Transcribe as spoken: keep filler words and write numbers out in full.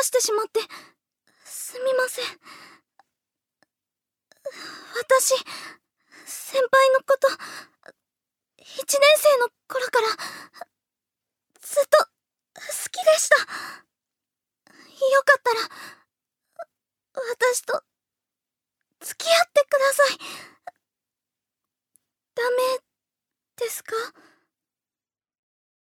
してしまってすみません。私、先輩のこといちねん生の頃からずっと好きでした。よかったら私と付き合ってください。ダメですか？